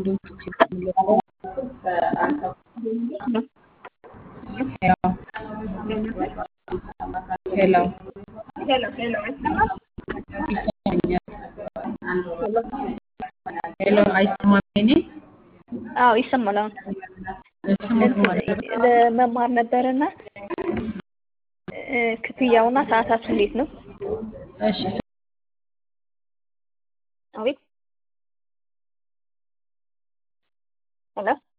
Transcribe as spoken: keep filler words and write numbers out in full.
ዶክተር ሄሎ ሄሎ ሄሎ አይሰማም? ይሰማኛል። ሄሎ ሄሎ አይሰማም የኔ? አዎ ይሰማል። አሁን ስሙት እንትን ማለት ነው። ለመማር ነበርና ክፍያውና ሰዓታቱ እንዴት ነው? እሺ አቤት ሄሎ